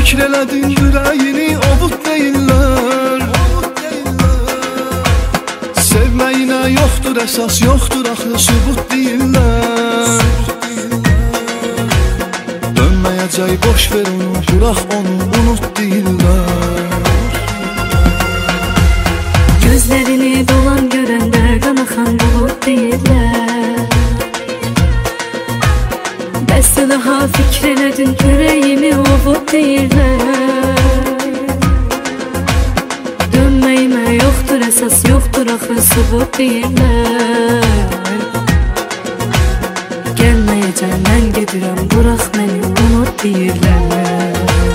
fikr elədin ürəyini, ovut deyirlər. Sevməyinə yoxdur əsas, yoxdur axı sübut deyirlər. Dönməyəcək, boş ver onu, bırax onu, unut deyirlər. Gözlərini dolan görəndə qanaxan bulut deyirlər. Bəsdə daha fikr elədin ürəyimi, ovut deyirlər. Dönməyimə yoxdur əsas, yoxdur axı sübut deyirlər. Gəlməyəcəm, mən gedirəm, bırax məni, unut deyirlər.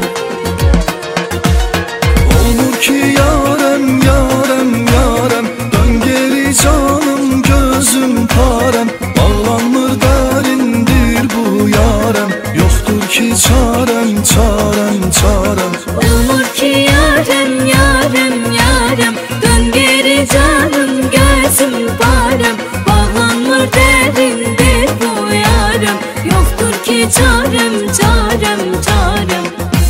Olur ki yarəm, yarəm, yarəm, dön geri canım, gözüm parəm. Bağlanmır dərindir bu yarəm, yoxdur ki çarəm, çarəm, çarəm. Olur ki yarəm, yarəm, yarəm, dön geri canım, gözüm parəm. Bağlanmır dərindir bu yarəm, yoxdur ki çarəm, çarəm, çarəm.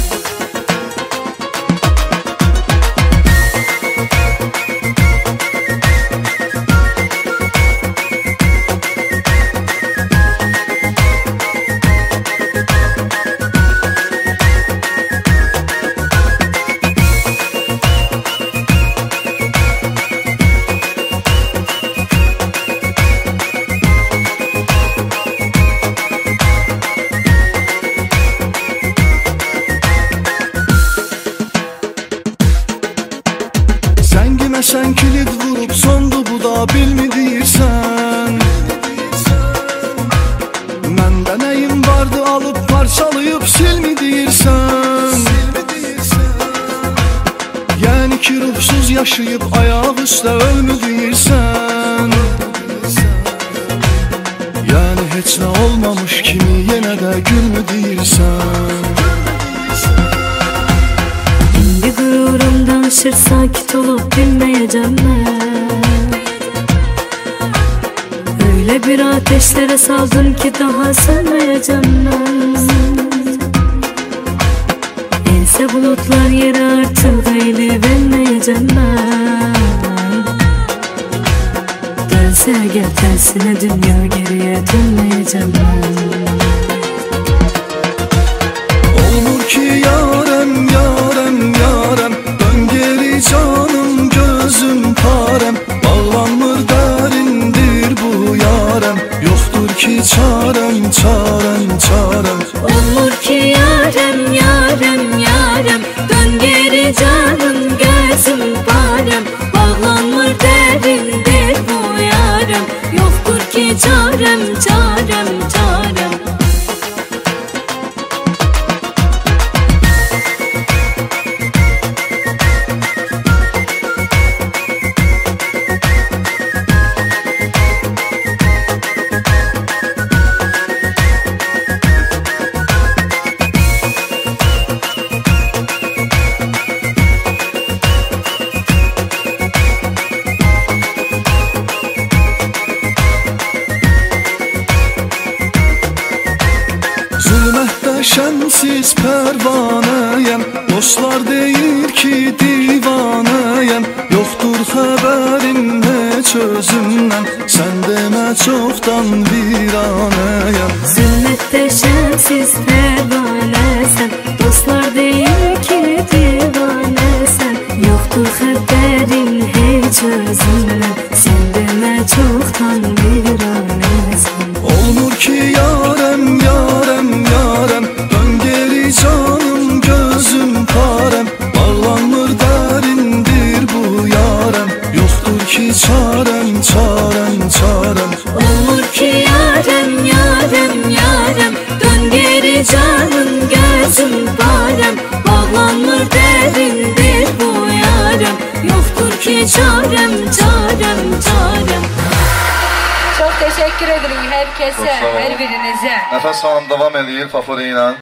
Sən kilit vurub sondu bu da bilmi deyirsən. Məndə nəyim vardı alıb parçalayıb silmi deyirsən. Yəni ki ruhsuz yaşayıb ayaq üstə ölmü deyirsən. Yəni heç nə olmamış kimi yenə də gülmü deyirsən. İndi qürurumdan aşır, sakit olub dinməyəcəm mən. Öyle bir ateşlere saldım ki daha sönməyəcəm mən. Ensə bulutlar yeri artıq eylib enməyəcəm mən. Dönsə əgər tərsinə dünya geriyə dönməyəcəm mən. Olur ki yarəm, yarəm, yarəm, dön geri canım, gözüm parəm. Bağlanmır dərindir bu yarəm, yoxdur ki çarəm, çarəm, çarəm. Olur ki yarəm, yarəm, yarəm, dön geri canım, gözüm parəm. Bağlanmır dərindir bu yarəm, yoxdur ki çarəm, çarəm, çarəm. Şənsiz pərvanəyəm, dostlar deyir ki divanəyəm. Yoxdur xəbərin heç özümdən, sən demə çoxdan viranəyəm. Zülmətdə şənsiz pərvanəsən, dostlar deyir ki divanəsən. Yoxdur xəbərin heç özümdən, sən demə çoxdan viranəsən. Olmur ki yarəm, yarəm, yarəm, dön geri canım, gözüm parəm. Bağlanmır dərindir bu yarəm, yoxdur ki çarəm, çarəm, çarəm. Olur ki yarəm, yarəm, yarəm, dön geri canım, gözüm parəm. Bağlanmır dərindir bu yarəm, yoxdur ki çarəm, çarəm, çarəm. Çok teşekkür ederim herkese, her birinize. Nəfəs xanım davam edir favori ilə.